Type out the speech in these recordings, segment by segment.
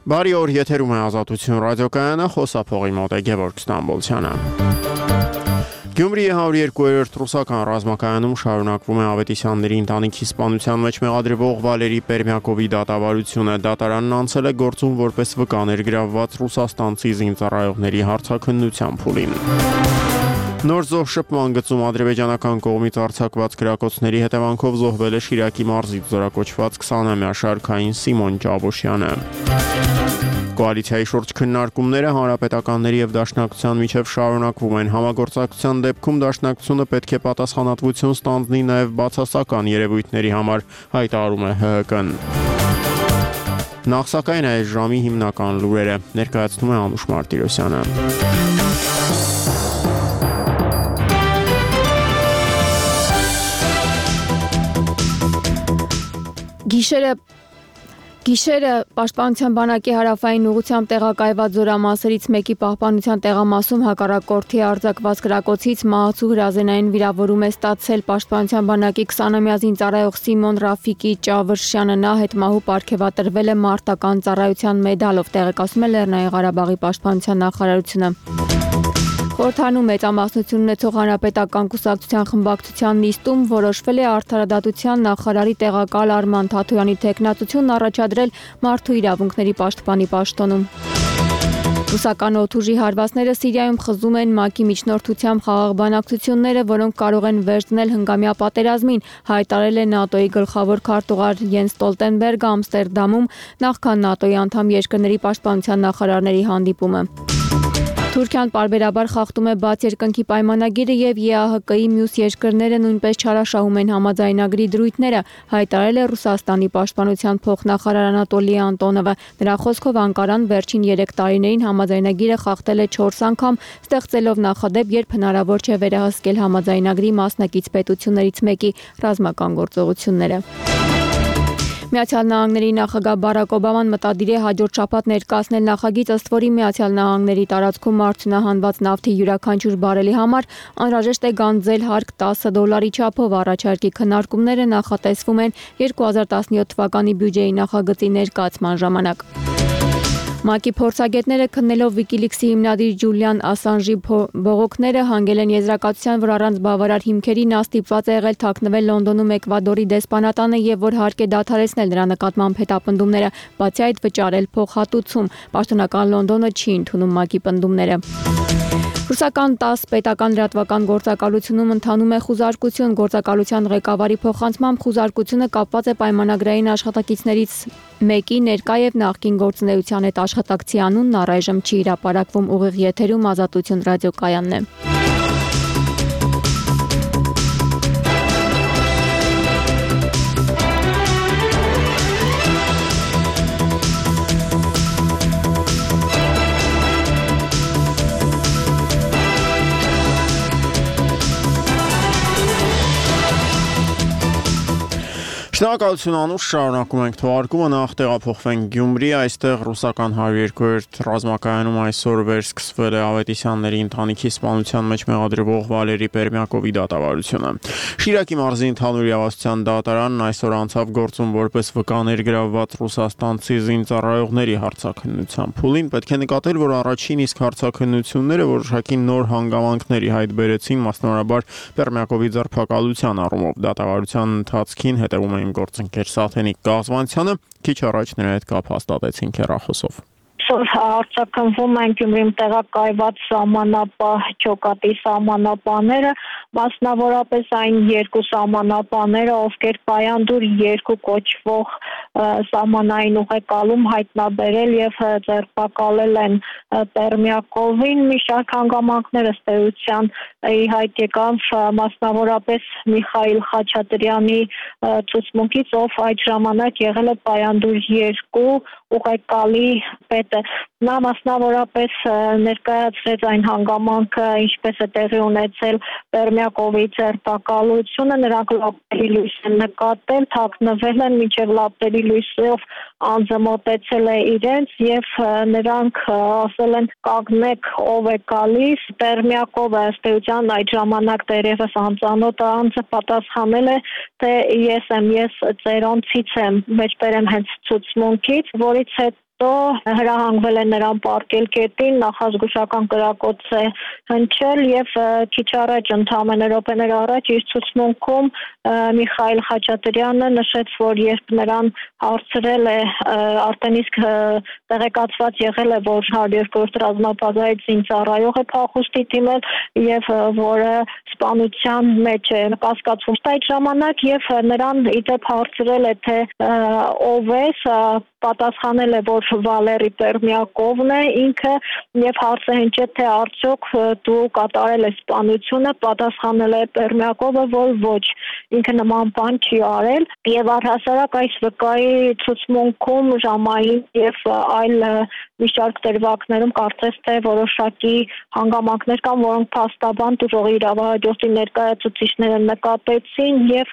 Բարի օր, եթերում է Ազատություն ռադիոկայանը, խոսափողի մոտ է Գևորգ Ստամբոլցյանը։ Գյումրիի 102-րդ ռուսական ռազմակայանում շարունակվում է Ավետիսյանների ընտանիքի սպանության մեջ մեղադրվող Վալերի Պերմյակովի դատավարությունը։ Դատարանն անցել է գործում որպես վկա ներգրավված ռուսաստանցի զինծառայողների հարցաքննության փուլին։ Նոր զոհ շփման գծում ադրբեջանական կողմից արձակված գրակոծների հետևանքով զոհվել է Շիրակի մարզից զորակոչված 20-ամյա շարքային Սիմոն Ճավոշյանը։ Կոալիցիայի շուրջ քննարկումները հանրապետականների եւ դաշնակցության միջև շարունակվում են։ Համագործակցության դեպքում դաշնակցությունը պետք է պատասխանատվություն ստանձնի նաեւ բացասական երևույթների համար, հայտարարում է ՀՀԿ-ն։ Նախ սակայն այս ժամի հիմնական լուրերը ներկայացնում է Անուշ Մարտիրոսյանը։ Գիշերը Պաշտպանության բանակի հարավային ուղղությամբ տեղակայված զորամասերից մեկի պահպանության տեղամասում հակառակորդի արձակված գրակոծից մահացու հրազենային վիրավորում է ստացել Պաշտպանության բանակի 20-ամյա զինծառայող Սիմոն Ռաֆիկի Ճավրշյանը։ Նա հետմահու պարգևատրվել է մարտական ծառայության մեդալով, տեղեկացնում է Լեռնային Ղարաբաղի պաշտպանության նախարարությունը։ Խորհրդանում մեծամասնություն ունեցող հանրապետական կուսակցության խմբակցության նիստում որոշվել է արդարադատության նախարարի տեղակալ Արման Թաթոյանի թեկնածությունն առաջադրել մարդու իրավունքների պաշտպանի պաշտոնում։ Ռուսական օդուժի հարվածները Սիրիայում խզում են ՄԱԿ-ի միջնորդությամբ խաղաղ բանակցությունները, որոնք կարող են վերջ դնել հնգամյա պատերազմին, հայտարարել է ՆԱՏՕ-ի գլխավոր քարտուղար Յենս Ստոլտենբերգը Ամստերդամում նախքան ՆԱՏՕ-ի անդամ երկրների պաշտպանության նախարարների հանդիպումը։ Թուրքիան պարբերաբար խախտում է բաց երկնքի պայմանագիրը եւ ԵԱՀԿ-ի մյուս երկրները նույնպես չարաշահում են համաձայնագրի դրույթները, հայտարարել է Ռուսաստանի պաշտպանության փոխնախարար Անատոլի Անտոնովը։ Նրա խոսքով Անկարան վերջին 3 տարիներին համաձայնագիրը խախտել է 4 անգամ, ստեղծելով նախադեպ, երբ հնարավոր չէ վերահսկել համաձայնագրի մասնակից պետություններից մեկի ռազմական գործողությունները։ Միացյալ Նահանգների նախագահ Բարակ Օբաման մտադիր է հաջորդ շաբաթ ներկայացնել նախագիծ, ըստ որի Միացյալ Նահանգների տարածքում արդյունահանված նավթի յուրաքանչյուր բարելի համար անհրաժեշտ է գանձել հարկ $10 չափով։ Առաջարկի քննարկումները նախատեսվում են 2017 թվականի բյուջեի նախագծի ներկայացման ժամանակ։ ՄԱԿ-ի փորձագետները քննելով Wikileaks-ի հիմնադիր Ջուլիան Ասանժի բողոքները հանգել են եզրակացության, որ առանց բավարար հիմքերի նա ստիպված է եղել թաքնվել Լոնդոնում Էկվադորի դեսպանատանը եւ որ հարկ է դադարեցնել նրա նկատմամբ հետապնդումները, բացի այդ վճարել փոխհատուցում։ Պաշտոնական Լոնդոնը չի ընդունում ՄԱԿ-ի պնդումները։ Ռուսական 10 պետական լրատվական գործակալությունում ընթանում է խուզարկություն։ Գործակալության ղեկավարի փոխանցմամբ խուզարկությունը կապված է պայմանագրային աշխատակիցներից մեկի ներկա եւ նախկին գործունեության հետ աշխատակցի անունն առայժմ չի հրապարակվում։ Ուղիղ եթերում Ազատություն ռադիոկայանն է։ Շնորհակալություն Անուշ, շարունակում ենք թողարկումը, նախ տեղափոխվենք Գյումրի, այստեղ ռուսական 102-րդ ռազմակայանում այսօր վերսկսվել է Ավետիսյանների ընտանիքի սպանության մեջ մեղադրվող Վալերի Պերմյակովի դատավարությունը։ Շիրակի մարզի ընդհանուր իրավասության դատարանն այսօր անցավ գործում որպես վկա ներգրավված ռուսաստանցի զինծառայողների հարցաքննության փուլին։ Պետք է նկատել, որ առաջին իսկ հարցաքննությունները որոշակի նոր հանգամանքների հայտ բերեցին, մասնավորաբար Պերմյակովի ձերբակալության առումով։ Դատավարության ընթացքին հետևում գործընկեր Սաթենիկ Գազվանցյանը քիչ առաջ նրա հետ կապ հաստատեցին հեռախոսով։ Արձակնվում են Գյումրիում տեղակայված սահմանապահ ջոկատի սահմանապահները, մասնավորապես այն երկու սահմանապահները, ովքեր Պայանդուր 2 կոչվող սահմանային ուղեկալում հայտնաբերել եւ ձերբակալել են Պերմյակովին։ Մի շարք հանգամանքներ ըստ էության ի հայտ եկավ, մասնավորապես Միխայիլ Խաչատրյանի ցուցմունքից, ով այդ ժամանակ եղել է Պայանդուր 2 ուղեկալի պետը։ Նա մասնավորապես ներկայացրեց այն հանգամանքը, ինչպես է տեղի ունեցել Պերմյակովի ձերբակալությունը, նրանք լապտերի լույս են նկատել, թաքնվել են, մինչև լապտերի լույսով անձը մոտեցել է իրենց եւ նրանք ասել են կանգնեք, ով է գալիս։ Պերմյակովը ըստ էության այդ ժամանակ դերևս անծանոթ անձը պատասխանել է, թե ես եմ, ես ծերոնցից եմ, մեջբերեմ հենց ցուցմունքից, որից հետ հետո հրահանգվել է նրան պարկել կետին, նախազգուշական կրակոց է հնչել եւ քիչ առաջ ընդամենը րոպեներ առաջ իր ցուցմունքում Միխայել Խաչատրյանը նշեց, որ երբ նրան հարցրել է արդեն իսկ տեղեկացված եղել է, որ 102-րդ ռազմաբազայից զինծառայող է փախուստի դիմել եւ որը սպանության մեջ է կասկածվում այդ ժամանակ եւ նրան իդեպ հարցրել է թե ով է, պատասխանել է, որ Վալերի Պերմյակովն է ինքը եւ հարցը հնչեց, թե արդյոք դու կատարել ես սպանությունը, պատասխանել է Պերմյակովը, որ ոչ, ինքը նման բան չի արել եւ առհասարակ այս վկայի ցուցմունքում ժամային եւ այլ մի շարք դրվագներում կարծես թե որոշակի հանգամանքներ կան, որոնք փաստաբան դժողի իրավահաջորդի ներկայացուցիչները նկատեցին եւ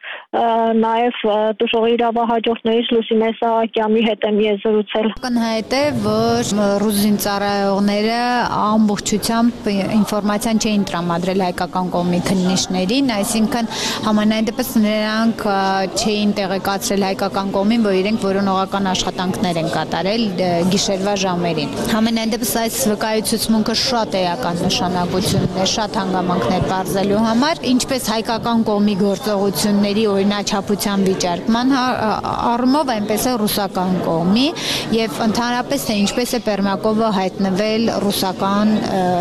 նաեւ դժողի իրավահաջորդներից Լուսինե Սահակյանի հետ եմ զրուցել։ Ակնհայտ է, որ ռուս զինծառայողները ամբողջությամբ ինֆորմացիան չէին տրամադրել հայկական կողմի քննիչներին, այսինքն համենայն դեպս նրանք չէին տեղեկացրել հայկական կողմին, որ իրենք որոնողական աշխատանքներ են կատարել գիշերվա ժամերին։ Համենայն դեպս այս վկայի ցուցմունքը շատ էական նշանակություն ունի, շատ հանգամանքներ բարձելու համար, ինչպես հայկական կողմի գործողությունների օրինաչափության վիճարկման առումով, այնպես է ռուսական կողմի եւ ընդհանրապես թե ինչպես է Պերմյակովը հայտնվել ռուսական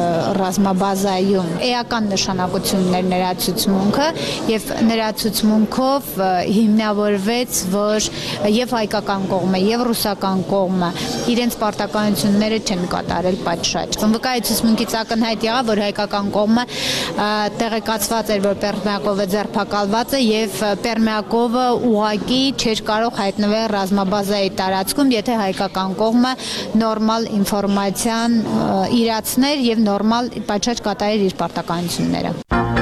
ռազմաբազայում։ Էական նշանակություն ուներ նրա ցուցմունքը եւ նրա ցուցմունքով հիմնավորվեց, որ եւ հայկական կողմը եւ ռուսական կողմը իրենց պարտականությունները չեն կատարել պատշաճ։ Վկայի ցուցմունքից ակնհայտ եղավ, որ հայկական կողմը տեղեկացված էր, որ Պերմյակովը ձերբակալված է եւ Պերմյակովը ուղղակի չէր կարող հայտնվել ռազմաբազայի տարածքում, եթե հայկական կողմը նորմալ ինֆորմացիան իրացներ եւ նորմալ պատշաճ կատարեր իր պարտականությունները։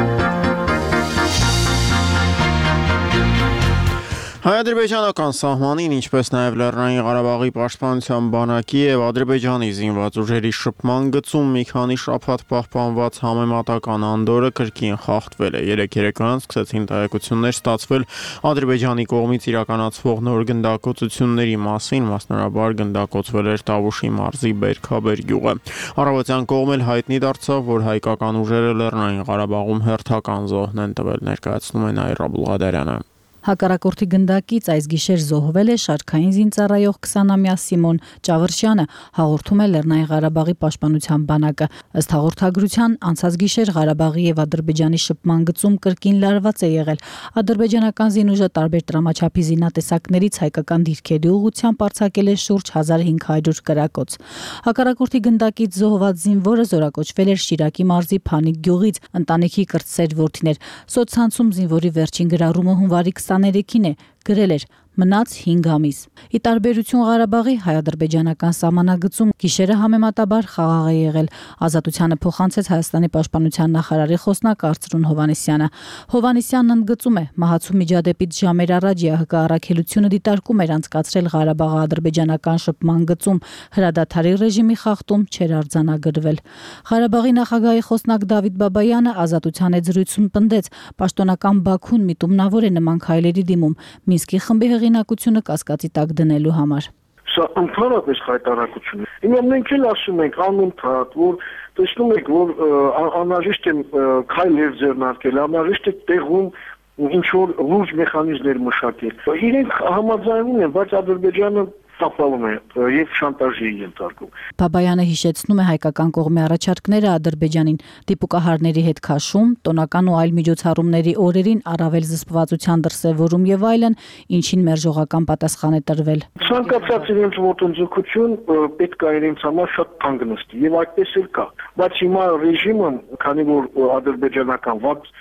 Հայ-ադրբեջանական սահմանին, ինչպես նաև Լեռնային Ղարաբաղի պաշտպանության բանակի եւ Ադրբեջանի զինված ուժերի շփման գծում մի քանի շաբաթ պահպանված համեմատական անդորը կրկին խախտվել է։ Երեք երեկոյան սկսեցին տեղեկություններ ստացվել Ադրբեջանի կողմից իրականացվող նոր գնդակոծությունների մասին, մասնավորաբար գնդակոծվել էր Տավուշի մարզի Բերքաբեր գյուղը։ Առավոտյան կողմ էլ հայտնի դարձավ, որ հայկական ուժերը Լեռնային Ղարաբաղում հերթական զոհն են տվել, ներկայացնում է Նաիրա Բուլղադարյանը։ Հակառակորդի գնդակից այս գիշեր զոհվել է շարքային զինծառայող 20-ամյա Սիմոն Ճավրշյանը, հաղորդում է Լեռնային Ղարաբաղի պաշտպանության բանակը։ Ըստ հաղորդագրության, անցած գիշեր Ղարաբաղի եւ Ադրբեջանի շփման գծում կրկին լարված է եղել։ Ադրբեջանական զինուժը տարբեր տրամաչափի զինատեսակներից հայկական դիրքերի ուղղությամբ արձակել է շուրջ 1500 կրակոց։ Հակառակորդի գնդակից զոհված զինվորը զորակոչվել էր Շիրակի մարզի Փանիկ գյուղից, ընտանիքի կրտսեր որդիներ։ Սոցցանցում զինվորի վերջին գրառումը հունվարի 23-ին է, գրել էր մնաց 5 ամիս։ Ի տարբերություն Ղարաբաղի հայ-ադրբեջանական սահմանագծում գիշերը համեմատաբար խաղաղ է եղել։ Ազատությանը փոխանցեց Հայաստանի պաշտպանության նախարարի խոսնակ Արծրուն Հովհաննիսյանը։ Հովհաննիսյանն ընդգծում է, մահացու միջադեպից ժամեր առաջ ՀՀԿ առաքելությունը դիտարկում էր անցկացրել Ղարաբաղ-ադրբեջանական շփման գծում, հրադադարի ռեժիմի խախտում չէր արձանագրվել։ Ղարաբաղի նախագահի խոսնակ Դավիթ Բաբայանը Ազատության հետ զրույցում պնդեց, պաշտոնական Բաքուն միտումնավոր է նման քայլերի դիմում Մինսկի խմբի հեղինակությունը կասկածի տակ դնելու համար։ Սա ընդհանրապես հայտարարություն է։ Հիմա մենք էլ ասում ենք անընդհատ, որ տեսնում եք, որ անհրաժեշտ է քայլեր ձեռնարկել, անհրաժեշտ է տեղում ինչ որ լուրջ մեխանիզմներ մշակել։ Իրենք համաձայնում են, բայց Ադրբեջանը տապալում է եւ շանտաժի ենթարկում։ Բաբայանը հիշեցնում է հայկական կողմի առաջարկները Ադրբեջանին դիպուկահարների հետ քաշում, տոնական ու այլ միջոցառումների օրերին առավել զսպվածության դրսևորում եւ այլն, ինչին մերժողական պատասխան է տրվել։ Ցանկացած իրենց ոտնձգություն պետք է իրենց համար շատ թանկ նստի եւ այդպես էլ կա։ Բայց հիմա ռեժիմը, քանի որ ադրբեջանական վատ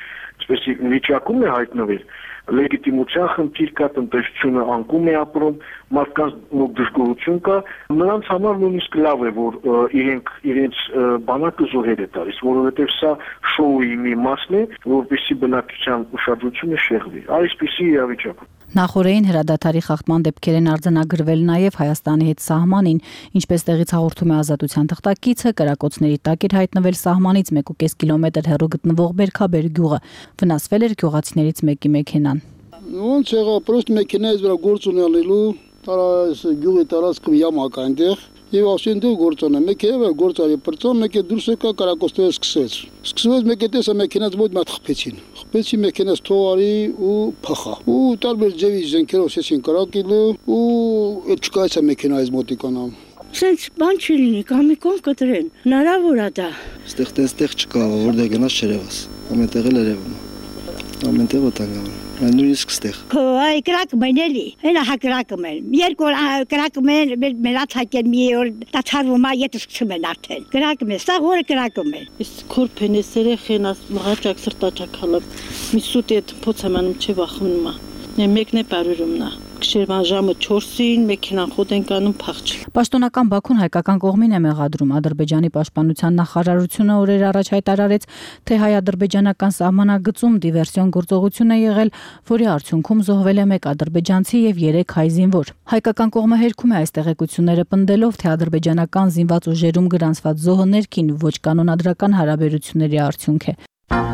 վիճակում է հայտնվել, լեգիտիմության խնդիր կա, տնտեսությունը անկում է ապրում, մարդկանց դժգոհություն կա, նրանց համար նույնիսկ լավ է, որ իրենց բանակը զոհեր է տալիս, որովհետև սա շոուի մի մասն է, որպեսզի բնակչության ուշադրությունը շեղվի։ Այսպիսի իրավիճակ։ Նախորդին հրադադարի խախտման դեպքեր են արձանագրվել նաև Հայաստանի հետ սահմանին, ինչպես տեղից հաղորդում է Ազատության թղթակիցը, կրակոցների տակ էր հայտնվել սահմանից 1.5 կիլոմետր հեռու գտնվող Բերքաբեր գյուղը, վնասվել էր գյուղացիներից մեկի մեքենան։ Ոնց եղավ, պրոստ մեքենայից վրա գործ ունենալու գյուղի տարածքում յամակ այնտեղ եւ ասեն դու գործոնը մեկը գործարի բրծոն մեկը դուրս եկա կարակոստով սկսվեց մեկը տեսա մեքենաց մոտ մատ խփեցի մեքենաց թողարի ու փախա ու տարբեր ձևի զենքերով շեցին կարակիլը ու այդ չկայացա մեքենայից մոտիկանամ Սենց բան չի լինի, կամ մի կողմ կտրեն, հնարավոր է դա։ Ստեղ չկա, որտեղ գնաց չերևաս, ամենտեղ էլ երևում է, ամենտեղ վտանգավոր, նույնիսկ ստեղ։ Այ կրակում են էլի, հենա հա կրակում են, երկու կրակում են, մեր ացակեն մի օր տաչարվում է, ետը սկսում են արդեն, կրակում են, սաղ օրը կրակում են։ Ես քորփեն ես երեխեն մղաճակ սրտաճակ հալып, մի սուտի հետ փոց եմ անում չի վախմնում է, մեկն է պարուրումն է։ Գիշերվան ժամը 4-ին մեքենան խոտ ենք անում փախչի։ Պաշտոնական Բաքուն հայկական կողմին է մեղադրում Ադրբեջանի պաշտպանության նախարարությունը օրեր առաջ հայտարարեց, թե հայ-ադրբեջանական սահմանագծում դիվերսիոն գործողություն է եղել, որի արդյունքում զոհվել է 1 ադրբեջանցի եւ 3 հայ զինվոր։ Հայկական կողմը հերքում է այս տեղեկությունները պնդելով, թե ադրբեջանական զինված ուժերում գրանցված զոհը ներքին ոչ կանոնադրական հարաբերությունների արդյունք է։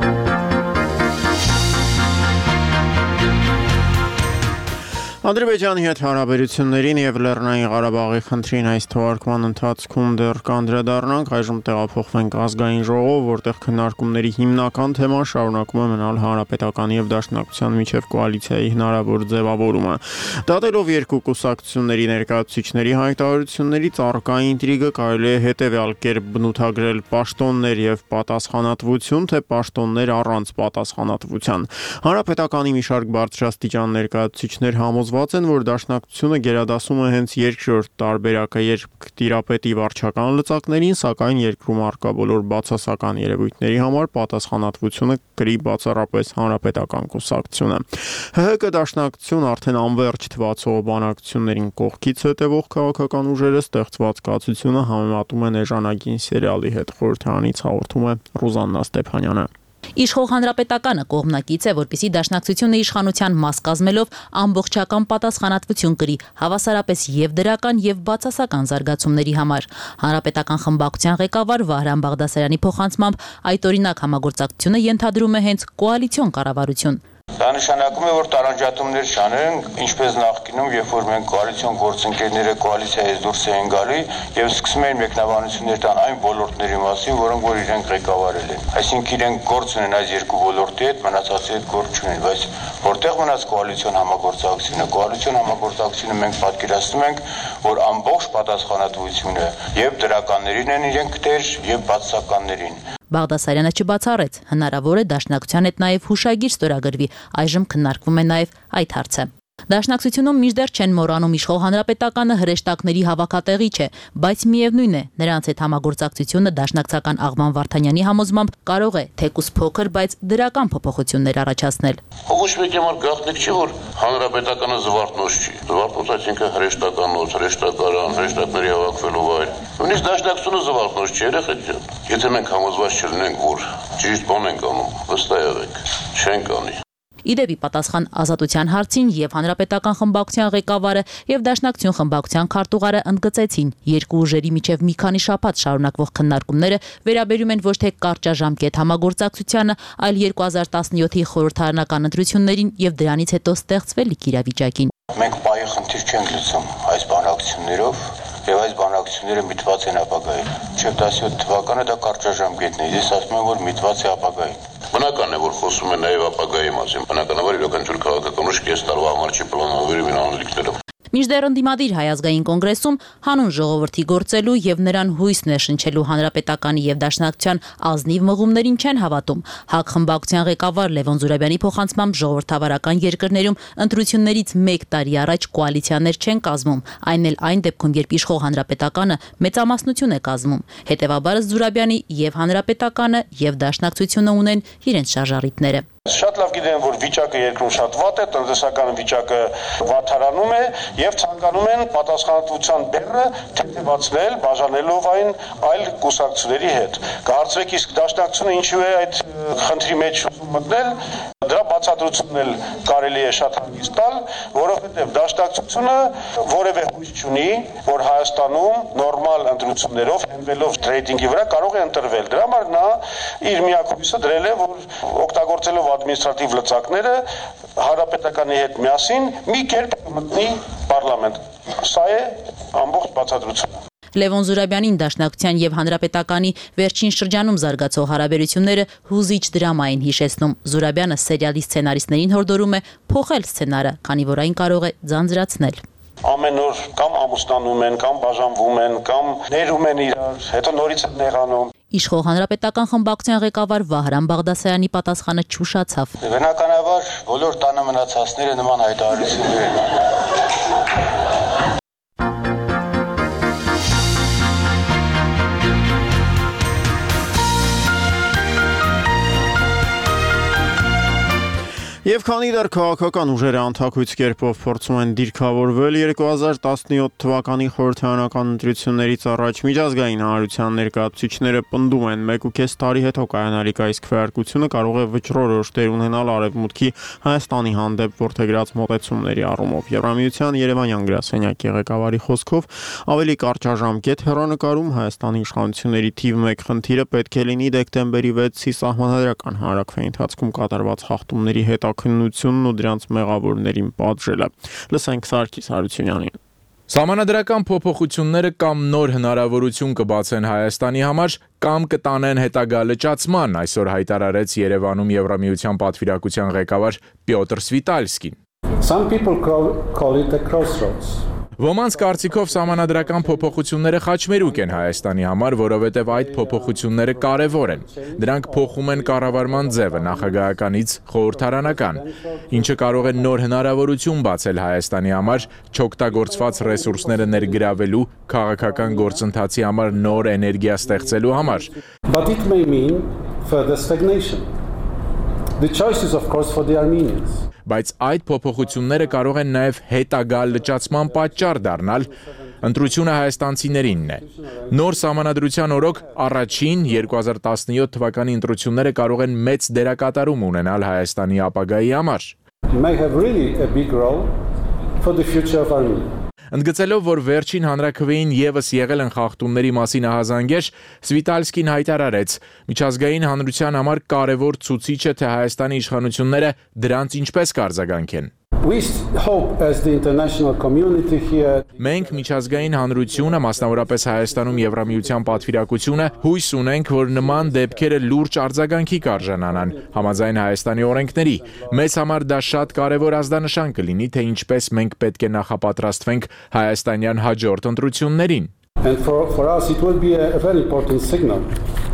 Ադրբեջանի հետ հարաբերություններին եւ Լեռնային Ղարաբաղի խնդրին այս թվարկման ընթացքում դեռ կանդրադառնանք, այժմ տեղափոխվենք ազգային ժողով, որտեղ քննարկումների հիմնական թեման շարունակում է մնալ հանրապետական եւ դաշնակցության միջև կոալիցիայի հնարավոր ձևավորումը։ Դատելով երկու կուսակցությունների ներկայացուցիչների հայտարարություններից առկա ինտրիգը կարելի է հետեւյալ կերպ բնութագրել՝ պաշտոններ եւ պատասխանատվություն, թե պաշտոններ առանց պատասխանատվության։ Հանրապետականի մի շարք բարձրաստիճան ներկայացուցիչներ համոզված են, որ դաշնակցությունը գերադասում է հենց երկրորդ տարբերակը, երբ տիրապետի վարչական լծակներին, սակայն երկրում առկա բոլոր բացասական երևույթների համար պատասխանատվությունը կրի բացառապես հանրապետական կուսակցությունը։ ՀՀԿ դաշնակցություն արդեն անվերջ թվացող բանակցություններին կողքից հետևող քաղաքական ուժերը ստեղծված կացությունը համեմատում են էժանագին սերիալի հետ, խորհրդարանից հաղորդում է Ռուզաննա Ստեփանյանը։ Իշխող հանրապետականը կողմնակից է, որպեսզի դաշնակցությունը իշխանության մաս կազմելով ամբողջական պատասխանատվություն կրի, հավասարապես եւ դրական եւ բացասական զարգացումների համար։ Հանրապետական խմբակցության ղեկավար Վահրամ Բաղդասարյանի փոխանցմամբ այդ օրինակ համագործակցությունը ենթադրում է հենց կոալիցիոն կառավարություն։ Դա նշանակում է, որ տարանջատումներ չանենք, ինչպես նախկինում, երբ որ մենք կոալիցիոն գործընկերները կոալիցիայից դուրս էին գալի եւ սկսում էին մեկնաբանություններ տան այն ոլորտների մասին, որոնք որ իրենք ղեկավարել են։ Այսինքն իրենք գործ ունեն այս երկու ոլորտի հետ, մնացածի հետ գործ չունեն, բայց որտեղ մնաց կոալիցիոն համագործակցությունը, կոալիցիոն համագործակցությունը մենք պատկերացնում ենք, որ ամբողջ պատասխանատվությունը եւ դրականներին են իրենք դեր եւ բացասականներին։ Բաղդասարյանը չբացառեց, հնարավոր է դաշնակցության հետ նաև հուշագիր ստորագրվի, այժմ քննարկվում է նաև այդ հարցը։ Դաշնակցությունում մինչդեռ չեն մոռանում իշխող հանրապետականը հրեշտակների հավաքատեղի չէ, բայց միևնույն է, նրանց հետ համագործակցությունը դաշնակցական Աղվան Վարդանյանի համոզմամբ կարող է թեկուզ փոքր, բայց դրական փոփոխություններ առաջացնել։ Ոչ մեկ համար գաղտնիք չի, որ հանրապետականը զվարթնոց չի։ Զվարթնոց այսինքն հրեշտականոց, հրեշտակարան, հրեշտակների հավաքվելու վայր։ Նույնիսկ դաշնակցությունը զվարթնոց չի, երեխեք ջան։ Եթե մենք համոզված չլինենք, որ ճիշտ բան ենք անում, վստահ եղեք, չենք անի։ Իդեպի պատասխան ազատության հարցին եւ հանրապետական խմբակցության ղեկավարը եւ դաշնակցություն խմբակցության քարտուղարը ընդգծեցին, երկու ուժերի միջև մի քանի շաբաթ շարունակվող քննարկումները վերաբերում են ոչ թե կարճաժամկետ համագործակցությանը, այլ 2017-ի խորհրդարանական ընտրություններին եւ դրանից հետո ստեղծվելիք իրավիճակին։ Մենք պահի խնդիր չենք լուծում այս բանակցություններով եւ այս բանակցությունները միտված են ապագային։ 2017 թվականը դա կարճաժամկետն է, ես ասում եմ, որ միտված է ապագային։ Բնական է, որ խոսում են նաև ապագայի մասին։ Բնականաբար յուրաքանչյուր քաղաքական ուժ կես տարվա համար չի պլանավորել իր անելիքները։ Մինչդեռ ընդդիմադիր Հայ ազգային կոնգրեսում հանուն ժողովրդի գործելու եւ նրան հույս ներշնչելու հանրապետականի եւ դաշնակցության ազնիվ մղումներին չեն հավատում։ ՀԱԿ խմբակցության ղեկավար Լևոն Զուրաբյանի փոխանցմամբ ժողովրդավարական երկրներում ընտրություններից 1 տարի առաջ կոալիցիաներ չեն կազմում, այն էլ այն դեպքում, երբ իշխող հանրապետականը մեծամասնություն է կազմում։ Հետևաբար Զուրաբյանի եւ հանրապետականը եւ դաշնակցությունը ունեն իրենց շարժառիթները։ Շատ լավ գիտեն, որ վիճակը երկրում շատ վատ է, տնտեսական վիճակը վատթարանում է եւ ցանկանում են պատասխանատվության բեռը թեթևացնել, բաժանելով այն այլ կուսակցությունների հետ։ Կարծեք իսկ դաշնակցությունը ինչու է այդ խնդրի մեջ մտնել, դրա բացատրությունն էլ կարելի է շատ հանգիստ տալ, որովհետեւ դաշնակցությունը որևէ հույս չունի, որ Հայաստանում նորմալ ընտրություններով, հենվելով ռեյտինգի վրա կարող է ընտրվել։ Դրա համար նա իր միակ հույսը դրել է, որ օգտագործելով ադմինիստրատիվ լծակները հանրապետականի հետ միասին մի կերպ մտնի պարլամենտ։ Սա է ամբողջ բացատրությունը։ Լևոն Զուրաբյանին Դաշնակցության եւ Հանրապետականի վերջին շրջանում զարգացող հարաբերությունները հուզիչ դրամա են հիշեցնում։ Զուրաբյանը սերիալի սցենարիստներին հորդորում է փոխել սցենարը, քանի որ այն կարող է ձանձրացնել։ Ամեն օր կամ ամուսնանում են, կամ բաժանվում են, կամ ներում են իրար, հետո նորից են նեղանում։ Իշխող Հանրապետական խմբակցության ղեկավար Վահրամ Բաղդասարյանի պատասխանը չուշացավ։ Բնականաբար բոլոր տանը մնացածները նման հայտարարություններ են։ Եվ քանի դեռ քաղաքական ուժերը անթակույց կերպով փորձում են դիրքավորվել 2017 թվականի խորհրդարանական ընտրություններից առաջ միջազգային հանրության ներկայացուցիչները պնդում են 1.5 տարի հետո կայանալիք այս քվեարկությունը կարող է վճռորոշ դեր ունենալ Արևմուտքի Հայաստանի հանդեպ որդեգրած մոտեցումների առումով։ Եվրամիության Երևանյան գրասենյակի ղեկավարի խոսքով ավելի կարճաժամկետ հեռանկարում Հայաստանի իշխանությունների թիվ 1 խնդիրը պետք է լինի դեկտեմբերի 6-ի սահմանադրական հանրաքվեի ընթացքում կատարված խախտումների հետ քննությունն ու դրանց մեղավորներին պատժելը։ Լսենք Սարգիս Հարությունյանին։ Սահմանադրական փոփոխությունները կամ նոր հնարավորություն կբացեն Հայաստանի համար, կամ կտանեն հետագա լճացման, այսօր հայտարարեց Երևանում Եվրամիության պատվիրակության ղեկավար Պյոտր Սվիտալսկին։ Some people call it a crossroads. Ոմանց կարծիքով սահմանադրական փոփոխությունները խաչմերուկ են Հայաստանի համար, որովհետև այդ փոփոխությունները կարևոր են։ Դրանք փոխում են կառավարման ձևը նախագահականից խորհրդարանական, ինչը կարող է նոր հնարավորություն բացել Հայաստանի համար չօգտագործված ռեսուրսները ներգրավելու, քաղաքական գործընթացի համար նոր էներգիա ստեղծելու համար։ But it may mean further stagnation. The choice is of course for the Armenians. Բայց այդ փոփոխությունները կարող են նաև հետագա լճացման պատճառ դառնալ, ընտրությունը հայաստանցիներինն է։ Նոր սահմանադրության օրոք առաջին 2017 թվականի ընտրությունները կարող են մեծ դերակատարում ունենալ Հայաստանի ապագայի համար։ May have really a big role for the future of Armenia. Ընդգծելով, որ վերջին հանրաքվեին եւս եղել են խախտումների մասին ահազանգեր, Սվիտալսկին հայտարարեց. միջազգային հանրության համար կարևոր ցուցիչ է, թե Հայաստանի իշխանությունները դրանց ինչպես կարձագանքեն։ We hope as the international community here. Մենք միջազգային հանրությունը, մասնավորապես Հայաստանում Եվրամիության պատվիրակությունը, հույս ունենք, որ նման դեպքերը լուրջ արձագանքի կարժանանան, համաձայն Հայաստանի օրենքների։ Մեզ համար դա շատ կարևոր ազդանշան կլինի, թե ինչպես մենք պետք է նախապատրաստվենք հայաստանյան հաջորդ ընտրություններին։ And for us it will be a very important signal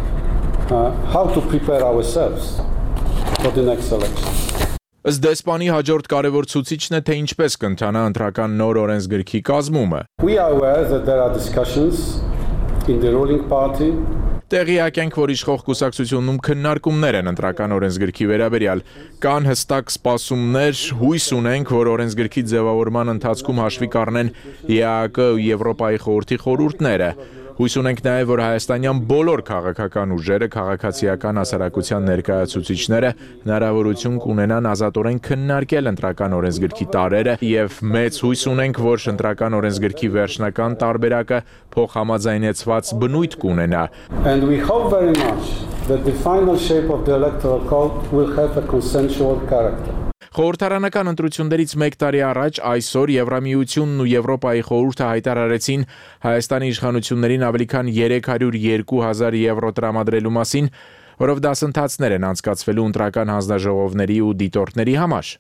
how to prepare ourselves for the next election. Ըստ դեսպանի հաջորդ կարևոր ցուցիչն է, թե ինչպես կընթանա ընտրական նոր օրենսգրքի կազմումը։ We are aware that there are discussions in the ruling party. Տեղյակ ենք, որ իշխող կուսակցությունում քննարկումներ են ընտրական օրենսգրքի վերաբերյալ։ Կան հստակ սպասումներ, հույս ունենք, որ օրենսգրքի ձևավորման ընթացքում հաշվի կառնեն ԵԱՀԿ ու Եվրոպայի խորհրդի խորհուրդները։ Հույս ունենք նաև, որ հայաստանյան բոլոր քաղաքական ուժերը, քաղաքացիական հասարակության ներկայացուցիչները հնարավորություն կունենան ազատորեն քննարկել ընտրական օրենսգրքի տարրերը եւ մեծ հույս ունենք, որ ընտրական օրենսգրքի վերջնական տարբերակը փոխհամաձայնեցված բնույթ կունենա։ And we hope very much that the final shape of the electoral code will have a consensual character. Խորհրդարանական ընտրություններից 1 տարի առաջ այսօր Եվրամիությունն ու Եվրոպայի խորհուրդը հայտարարեցին Հայաստանի իշխանություններին ավելի քան 302,000 եվրո տրամադրելու մասին, որով դասընթացներ են անցկացվելու ընտրական հանձնաժողովների ու դիտորդների համար։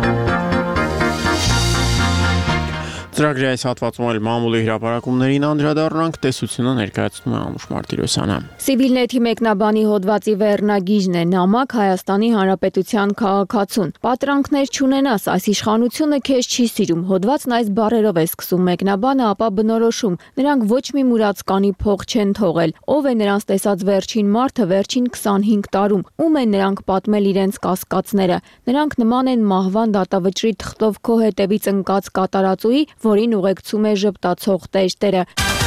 Ծրագրի այս հատվածում էլ մամուլի հրապարակումներին անդրադառնանք, տեսությունը ներկայացնում է Անուշ Մարտիրոսյանը։ Civilnet-ի մեկնաբանի հոդվածի վերնագիժն է նամակ Հայաստանի Հանրապետության քաղաքացուն։ Պատրանքներ չունենաս, այս իշխանությունը քեզ չի սիրում։ Հոդվածն այս բառերով է սկսում մեկնաբանը, ապա բնորոշում. նրանք ոչ մի մուրացկանի փող չեն թողել։ Ով է նրանց տեսած վերջին մարդը վերջին 25 տարում։ Ում են նրանք պատմել իրենց կասկածները։ Նրանք նման են մահվան դատավճռի թղթով քո հետևից ընկած կատարածուի, որին ուղեկցում է ժպտացող տերտերը։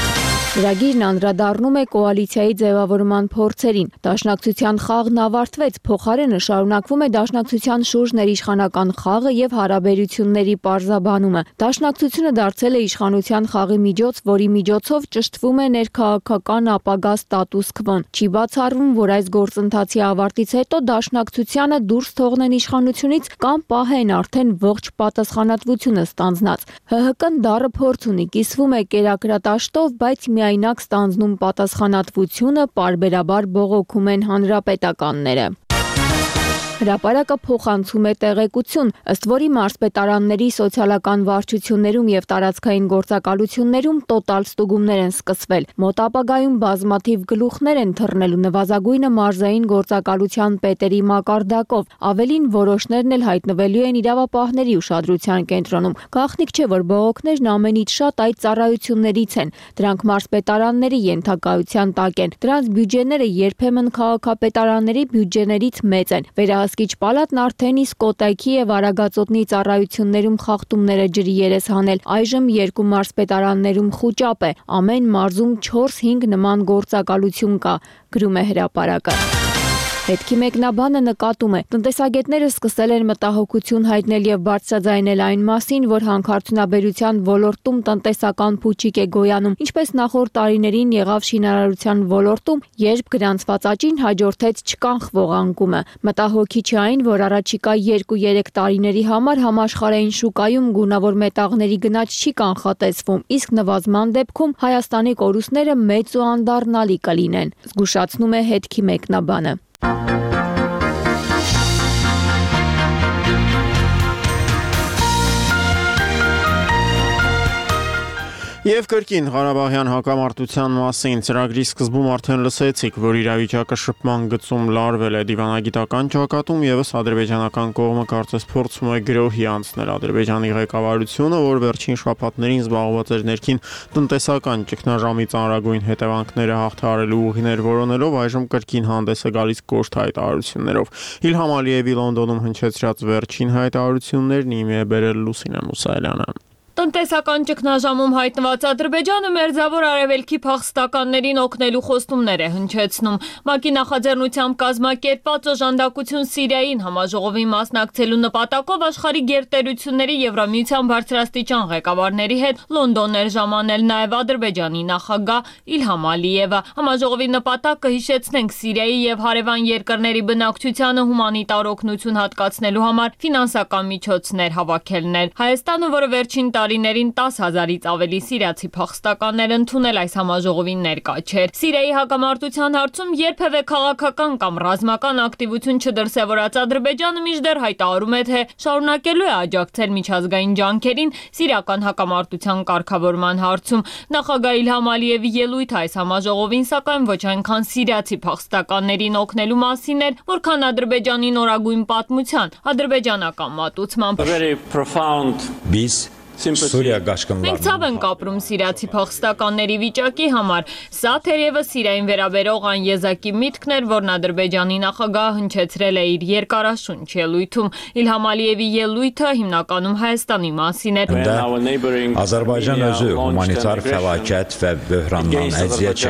Լրագիրն անդրադառնում է կոալիցիայի ձևավորման փորձերին։ Դաշնակցության խաղն ավարտվեց, փոխարենը շարունակվում է դաշնակցության շուրջ ներիշխանական խաղը եւ հարաբերությունների պարզաբանումը։ Դաշնակցությունը դարձել է իշխանության խաղի միջոց, որի միջոցով ճշտվում է ներքաղաքական ապագա ստատուս քվոն։ Չի բացառվում, որ այս գործընթացի ավարտից հետո դաշնակցությանը դուրս թողնեն իշխանությունից կամ պահեն արդեն ողջ պատասխանատվությունը ստանձնած։ ՀՀԿ-ն դառը փորձ ունի, կիսվում է կերակրատաշտով, բայց միայնակ ստանձնում պատասխանատվությունը, պարբերաբար բողոքում են հանրապետականները։ Հրապարակը փոխանցում է տեղեկություն, ըստ որի մարզպետարանների սոցիալական վարչություններում եւ տարածքային գործակալություններում տոտալ ստուգումներ են սկսվել։ Մոտ ապագայում բազմաթիվ գլուխներ են թռնելու նվազագույնը մարզային գործակալության պետերի մակարդակով։ Ավելին, որոշներն էլ հայտնվելու են իրավապահների ուշադրության կենտրոնում։ Գաղտնիք չէ, որ բողոքներն ամենից շատ այդ ծառայություններից են։ Դրանք մարզպետարանների ենթակայության տակ են։ Դրանց բյուջեները երբեմն քաղաքապետարանների բյուջեներից մեծ են։ Վերահսկիչ պալատն արդեն իսկ Կոտայքի եւ Արագածոտնի ծառայություններում խախտումները ջրի երես հանել։ Այժմ երկու մարզպետարաններում խուճապ է։ Ամեն մարզում 4-5 նման գործակալություն կա, գրում է հրապարակը։ Հետքի մեկնաբանը նկատում է, տնտեսագետները սկսել են մտահոգություն հայտնել եւ բարձրաձայնել այն մասին, որ հանքարդյունաբերության ոլորտում տնտեսական փուչիկ է գոյանում, ինչպես նախորդ տարիներին եղավ շինարարության ոլորտում, երբ գրանցված աճին հաջորդեց չկանխվող անկումը։ Մտահոգիչ է այն, որ առաջիկա 2-3 տարիների համար համաշխարհային շուկայում գունավոր մետաղների գնաճ չի կանխատեսվում, իսկ նվազման դեպքում Հայաստանի կորուստները մեծ ու անդառնալի կլինեն, զգուշացնում է հետքի մեկնաբանը։ Եվ կրկին Ղարաբաղյան հակամարտության մասին ծրագրի սկզբում արդեն լսեցիք, որ իրավիճակը շփման գծում լարվել է դիվանագիտական ճակատում, եւս ադրբեջանական կողմը կարծես փորձում է գրոհի անցնել Ադրբեջանի ղեկավարությունը, որ վերջին շաբաթներին զբաղված էր ներքին տնտեսական ճգնաժամի ծանրագույն հետևանքները հաղթահարելու ուղիներ որոնելով, այժմ կրկին հանդես է գալիս կոշտ հայտարարություններով։ Իլհամ Ալիևի Լոնդոնում հնչեցրած վերջին հայտարարություններն իմի է բերել Լուսինե Մուսայելյանը։ Տնտեսական ճգնաժամում հայտնված Ադրբեջանը մերձավոր արևելքի փախստականներին օգնելու խոստումներ է հնչեցնում։ ՄԱԿ-ի նախաձեռնությամբ կազմակերպված օժանդակություն Սիրիային համաժողովին մասնակցելու նպատակով աշխարհի գերտերությունների Եվրամիության բարձրաստիճան ղեկավարների հետ Լոնդոն էր ժամանել նաև Ադրբեջանի նախագահ Իլհամ Ալիևը։ Համաժողովի նպատակը, հիշեցնենք, Սիրիայի եւ հարևան երկրների բնակչությանը հումանիտար օգնություն հատկացնելու համար ֆինանսական միջոցներ հավաքելն էր։ Հայաստանը, որը վերջին տարիներին 10,000-ից ավելի սիրիացի փախստականներ ընդունել այս համաժողովին ներկա չէր։ Սիրիայի հակամարտության հարցում երբևէ քաղաքական կամ ռազմական ակտիվություն չդրսևորած Ադրբեջանը մինչդեռ հայտարարում է, թե շարունակելու է աջակցել միջազգային ջանքերին սիրիական հակամարտության կարգավորման հարցում։ Նախագահ Իլհամ Ալիևի ելույթը այս համաժողովին սակայն ոչ այնքան սիրիացի փախստականներին օգնելու մասին էր, որքան Ադրբեջանի նորագույն պատմության, ադրբեջանական մատուցմամբ։ Մենք ցավ ենք ապրում սիրիացի փախստականների վիճակի համար։ Սա թերևս Սիրիային վերաբերող այն եզակի միտքն էր, որն Ադրբեջանի նախագահը հնչեցրել է իր երկարաշունչ ելույթում։ Իլհամ Ալիևի ելույթը հիմնականում Հայաստանի մասին էր։ Ադրբեջանը özü humanitar felaket ve böhrandan əziyyət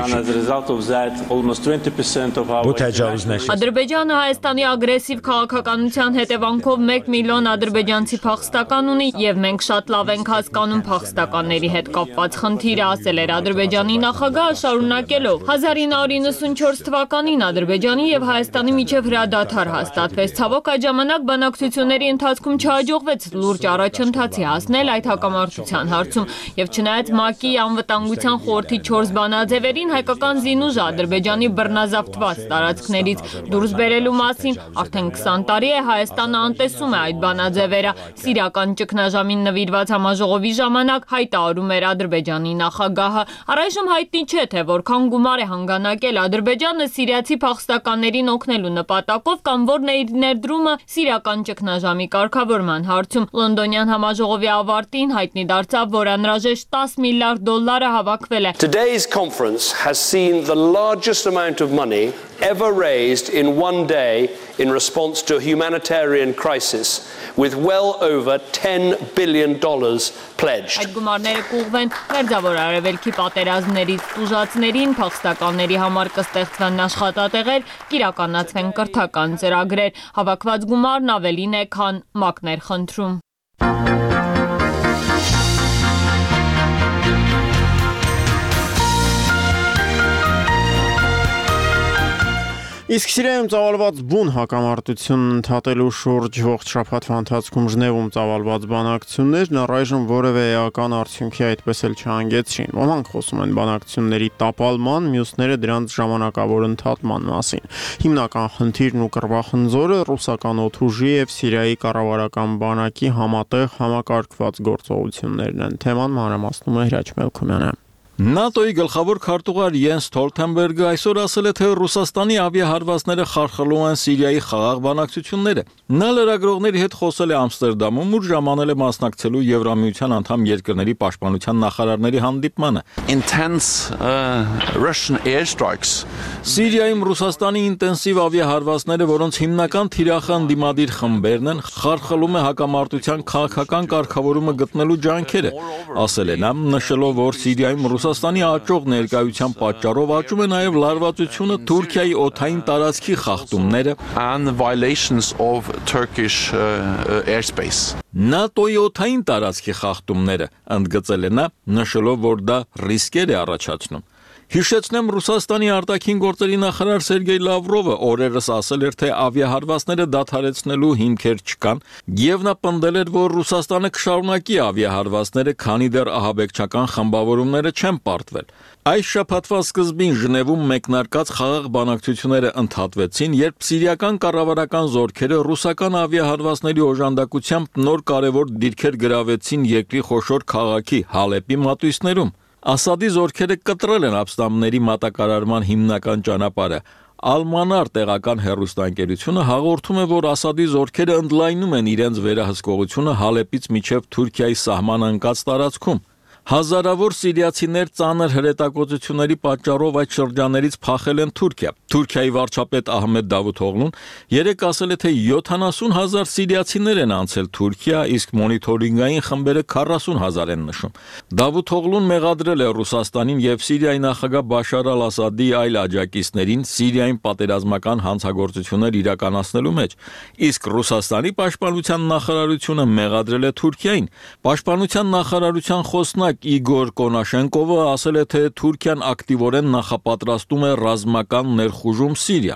çəkir. Ադրբեջանը Հայաստանի ագրեսիվ քաղաքականության հետևանքով 1 միլիոն ադրբեջանցի փախստական ունի եւ մենք շատ լավ ենք հասկանում փախստականների հետ կապված խնդիրը, ասել էր Ադրբեջանի նախագահը, շարունակելով 1994 թվականին Ադրբեջանի եւ Հայաստանի միջև հրադադար հաստատվեց։ Ցավոք այդ ժամանակ բանակցությունների ընթացքում չհաջողվեց լուրջ առաջընթացի հասնել այդ հակամարտության հարցում եւ չնայած ՄԱԿ-ի անվտանգության խորհրդի 4 բանաձևերին հայկական զինուժը Ադրբեջանի բռնազավթված տարածքներից դուրս բերելու մասին արդեն 20 տարի է Հայաստանը անտեսում է այդ բանաձևերը։ Սիրիական ճգնաժամին նվիրված համաժողովի ժամանակ հայտարարում էր Ադրբեջանի նախագահը։ Առայժմ հայտնի չէ, թե որքան գումար է հանգանակել Ադրբեջանը սիրիացի փախստականներին օգնելու նպատակով կամ որն է իր ներդրումը սիրիական ճգնաժամի կարգավորման հարցում։ Լոնդոնյան համաժողովի ավարտին հայտնի դարձավ, որ անհրաժեշտ 10 միլիարդ դոլարը հավաքվել է։ Today's conference has seen the largest amount of money ever raised in one day in response to a humanitarian crisis with well over $10 billion pledged. Այդ գումարները կուղվեն Մերձավոր Արևելքի պատերազմներից տուժածներին, փախստականների համար կստեղծվեն աշխատատեղեր, կիրականացվեն կրթական ծրագրեր։ Հավաքված գումարն ավելին է, քան ՄԱԿ-ն էր խնդրում։ Իսկ Սիրիայում ծավալված բուն հակամարտությունն ընդհատելու շուրջ ողջ շաբաթվա ընթացքում Ժնևում ծավալված բանակցություններն առայժմ որևէ էական արդյունքի այդպես էլ չհանգեցրին։ Ոմանք խոսում են բանակցությունների տապալման, մյուսները դրանց ժամանակավոր ընդհատման մասին։ Հիմնական խնդիրն ու կռվախնձորը ռուսական օդուժի եւ Սիրիայի կառավարական բանակի համատեղ համակարգված գործողություններն են։ Թեման մանրամասնում է Հրաչ Մելքումյանը։ ՆԱՏՕ-ի գլխավոր քարտուղար Յենս Ստոլթենբերգը այսօր ասել է, թե Ռուսաստանի ավիահարվածները խարխլում են Սիրիայի խաղաղ բանակցությունները։ Նա լրագրողների հետ խոսել է Ամստերդամում, ուր ժամանել է մասնակցելու Եվրամիության անդամ երկրների պաշտպանության նախարարների հանդիպմանը։ Սիրիայում Ռուսաստանի ինտենսիվ ավիահարվածները, որոնց հիմնական թիրախը ընդդիմադիր խմբերն են, խարխլում է հակամարտության քաղաքական կարգավորումը գտնելու ջանքերը, ասել է նա, նշելով, որ Սիրիայում Ռուսաստանի աճող ներկայության պատճառով աճում է նաև լարվածությունը, Թուրքիայի օդային տարածքի խախտումները ՆԱՏՕ-ի օդային տարածքի խախտումները, ընդգծել է նա, նշելով, որ դա ռիսկեր է առաջացնում։ Հիշեցնեմ, Ռուսաստանի արտաքին գործերի նախարար Սերգեյ Լավրովը օրերս ասել էր, թե ավիահարվածները դադարեցնելու հիմքեր չկան, եւ նա պնդել էր, որ Ռուսաստանը կշարունակի ավիահարվածները, քանի դեռ ահաբեկչական խմբավորումները չեն պարտվել։ Այս շաբաթվա սկզբին Ժնևում մեկնարկած խաղաղ բանակցությունները ընդհատվեցին, երբ սիրիական կառավարական զորքերը ռուսական ավիահարվածների օժանդակությամբ նոր կարևոր դիրքեր գրավեցին երկրի խոշոր քաղաքի Հալեպի մատույցներում։ Ասադի զորքերը կտրել են ապստամբների մատակարարման հիմնական ճանապարհը։ Ալմանար տեղական հեռուստաընկերությունը հաղորդում է, որ Ասադի զորքերը ընդլայնում են իրենց վերահսկողությունը Հալեպից մինչև Թուրքիայի սահման ընկած տարածքում։ Հազարավոր սիրիացիներ ծանր հրետակոծությունների պատճառով այդ շրջաններից փախել են Թուրքիա։ Թուրքիայի վարչապետ Ահմեդ Դավութօղլուն երեկ ասել է, թե 70,000 սիրիացիներ են անցել Թուրքիա, իսկ մոնիթորինգային խմբերը 40,000 են նշում։ Դավութօղլուն մեղադրել է Ռուսաստանին եւ Սիրիայի նախագահ Բաշար ալ-Ասադի այլ աջակիցներին Սիրիայում պատերազմական հանցագործություններ իրականացնելու մեջ, իսկ Ռուսաստանի պաշտպանության նախարարությունը մեղադրել է Թուրքիային։ Պաշտպանության նախարարության խոսնակ Իգոր Կոնաշենկովը ասել է, թե Թուրքիան ակտիվորեն նախապատրաստում է ռազմական ներխուժում Սիրիա։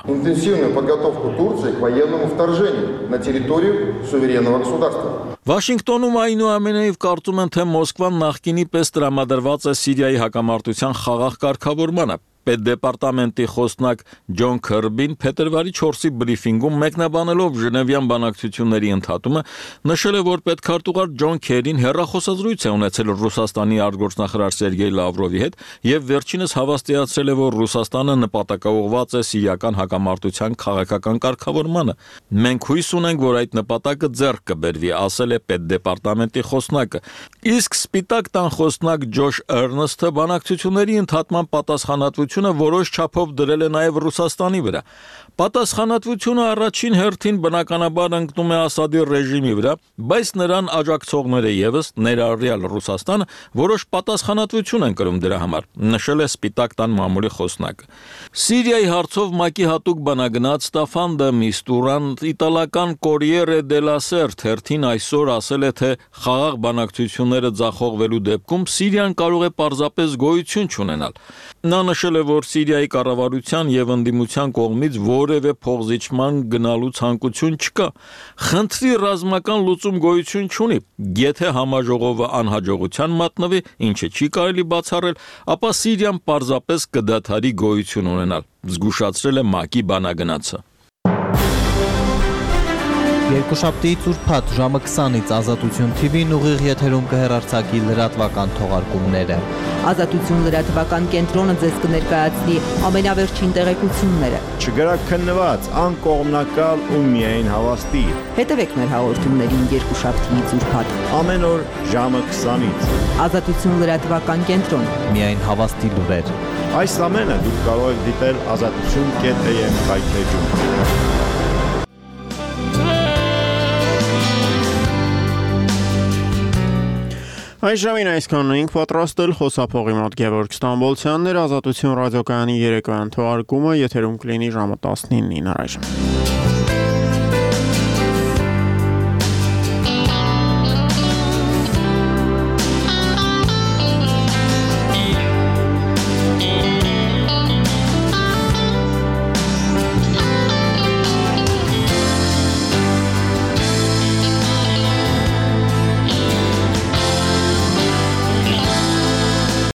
Վաշինգտոնում այնուամենայնիվ կարծում են, թե Մոսկվան նախկինի պես տրամադրված է Սիրիայի հակամարտության խաղաղ կարգավորմանը։ Պետդեպարտամենտի խոսնակ Ջոն Քըրբին փետրվարի 4-ի բրիֆինգում մեկնաբանելով Ժնևյան բանակցությունների ընդհատումը նշել է, որ պետքարտուղար Ջոն Քերին հեռախոսազրույց է ունեցել Ռուսաստանի արտգործնախարար Սերգեյ Լավրովի հետ եւ վերջինս հավաստիացրել է, որ Ռուսաստանը նպատակաուղղված է սիրիական հակամարտության քաղաքական կարգավորմանը։ Մենք հույս ունենք, որ այդ նպատակը ձեռք կբերվի, ասել է պետդեպարտամենտի խոսնակը։ Իսկ Սպիտակ տան խոսնակ Ջոշ Էրնստը բանակցությունների ընդհատման պատասխանատվությունը որոշ չափով դրել է նաև Ռուսաստանի վրա։ Պատասխանատվությունը առաջին հերթին բնականաբար ընկնում է Ասադի ռեժիմի վրա, բայց նրան աջակցողները եւս ներառյալ Ռուսաստանը որոշ պատասխանատվություն են կրում դրա համար, նշել է Սպիտակ տան մամուլի խոսնակը։ Սիրիայի հարցով ՄԱԿ-ի հատուկ բանագնաց Ստաֆան դը Միստուրան իտալական Corriere della Sera թերթին այսօր ասել է, թե խաղաղ բանակցությունները ձախողվելու դեպքում Սիրիան կարող է պարզապես գոյություն չունենալ։ Նա նշել է, որ Սիրիայի կառավարության եւ ընդդիմության կողմից որևէ փոխզիջման գնալու ցանկություն չկա։ Խնդրի ռազմական լուծում գոյություն չունի։ Եթե համաժողովը անհաջողության մատնվի, ինչը չի կարելի բացառել, ապա Սիրիան պարզապես կդադարի գոյություն ունենալ, զգուշացրել է ՄԱԿ-ի բանագնացը։ Երկուշաբթի ծուրփաթ ժամը 20-ից Ազատություն TV-ն ուղիղ եթերում կհեռարձակի լրատվական թողարկումները։ Ազատություն լրատվական կենտրոնը ձեզ կներկայացնի ամենավերջին տեղեկությունները։ Չգրաքննված, անկողմնակալ ու միայն հավաստի։ Հետևեք մեր հաղորդումներին երկուշաբթի ծուրփաթ ամեն օր ժամը 20-ից։ Ազատություն լրատվական կենտրոն, միայն հավաստի լուրեր։ Այս ամենը դուք կարող եք դիտել azatutun.am-ում։ Այս ժամին այսքանն ենք պատրաստել խոսափողի մոտ Գևորգ Ստամբոլցյանն էր, Ազատություն ռադիոկայանի երեկոյան թողարկումը եթերում կլինի ժամը 19-ին առայժմ։